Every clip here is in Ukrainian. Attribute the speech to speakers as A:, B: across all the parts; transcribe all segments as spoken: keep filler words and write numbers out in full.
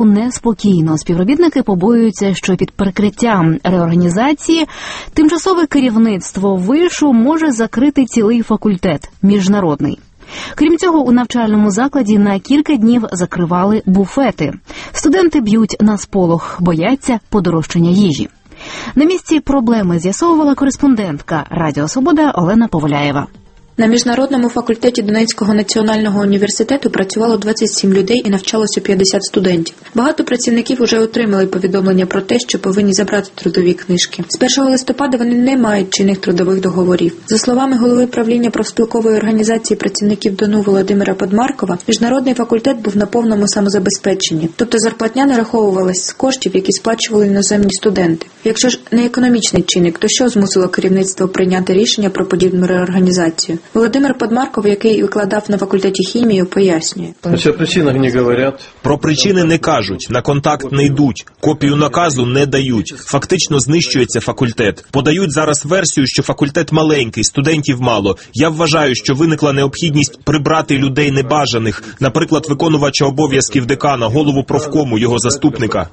A: неспокійно. Співробітники побоюються, що під прикриттям реорганізації тимчасове керівництво вишу може закрити цілий факультет – міжнародний. Крім цього, у навчальному закладі на кілька днів закривали буфети. Студенти б'ють на сполох, бояться подорожчання їжі. На місці проблеми з'ясовувала кореспондентка Радіо Свобода Олена Поваляєва.
B: На міжнародному факультеті Донецького національного університету працювало двадцять сім людей і навчалося п'ятдесят студентів. Багато працівників уже отримали повідомлення про те, що повинні забрати трудові книжки. З першого листопада вони не мають чинних трудових договорів. За словами голови правління профспілкової організації працівників ДОНУ Володимира Подмаркова, міжнародний факультет був на повному самозабезпеченні. Тобто зарплатня нараховувалась з коштів, які сплачували іноземні студенти. Якщо ж не економічний чинник, то що змусило керівництво прийняти рішення про подібну реорганізацію? Володимир Подмарков, який викладав на факультеті хімію, пояснює.
C: О причинах не говорять.
D: Про причини не кажуть, на контакт не йдуть, копію наказу не дають. Фактично знищується факультет. Подають зараз версію, що факультет маленький, студентів мало. Я вважаю, що виникла необхідність прибрати людей небажаних, наприклад, виконувача обов'язків декана, голову профкому, його заступника.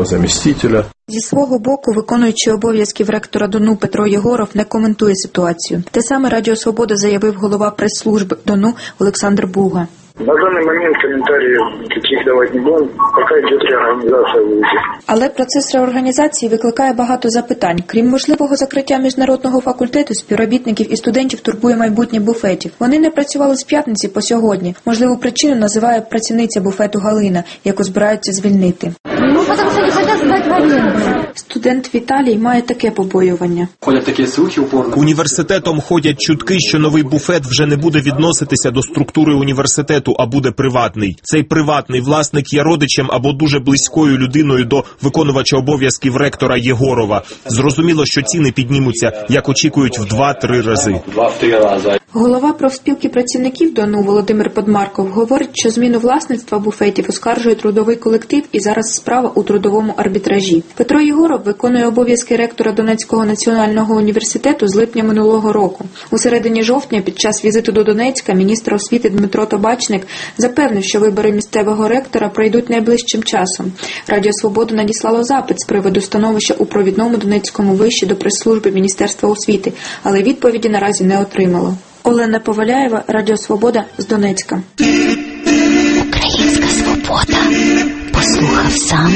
B: Зі свого боку, виконуючий обов'язків ректора ДОНУ Петро Єгоров не коментує ситуацію. Те саме Радіо Свобода заявив голова прес-служби ДОНУ Олександр Буга.
E: На даний момент коментарів таких давати не будемо, поки йде реорганізація вузів.
B: Але процес реорганізації викликає багато запитань. Крім можливого закриття міжнародного факультету, співробітників і студентів турбує майбутнє буфетів. Вони не працювали з п'ятниці по сьогодні. Можливу причину називає працівниця буфету Галина, яку збираються звільнити.
F: Ну, тому що не хочуть здати в оренду.
B: Студент Віталій має таке побоювання.
C: Ходять такі слухи упорно.
D: Університетом ходять чутки, що новий буфет вже не буде відноситися до структури університету, а буде приватний. Цей приватний власник є родичем або дуже близькою людиною до виконувача обов'язків ректора Єгорова. Зрозуміло, що ціни піднімуться, як очікують, в два-три рази.
C: Два-три рази.
B: Голова профспілки працівників ДОНУ Володимир Подмарков говорить, що зміну власництва буфетів оскаржує трудовий колектив і зараз справа у трудовому арбітражі. Петро Єгоров виконує обов'язки ректора Донецького національного університету з липня минулого року. У середині жовтня під час візиту до Донецька міністр освіти Дмитро Табачник запевнив, що вибори місцевого ректора пройдуть найближчим часом. Радіо Свобода надіслало запит з приводу становища у провідному Донецькому виші до прес-служби Міністерства освіти, але відповіді наразі не отримало. Олена Поваляєва, Радіо Свобода з Донецька.
G: Українська свобода. Послухав сам,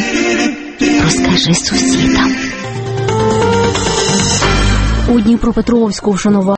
G: розкажи сусідам.
A: У Дніпропетровську вшанували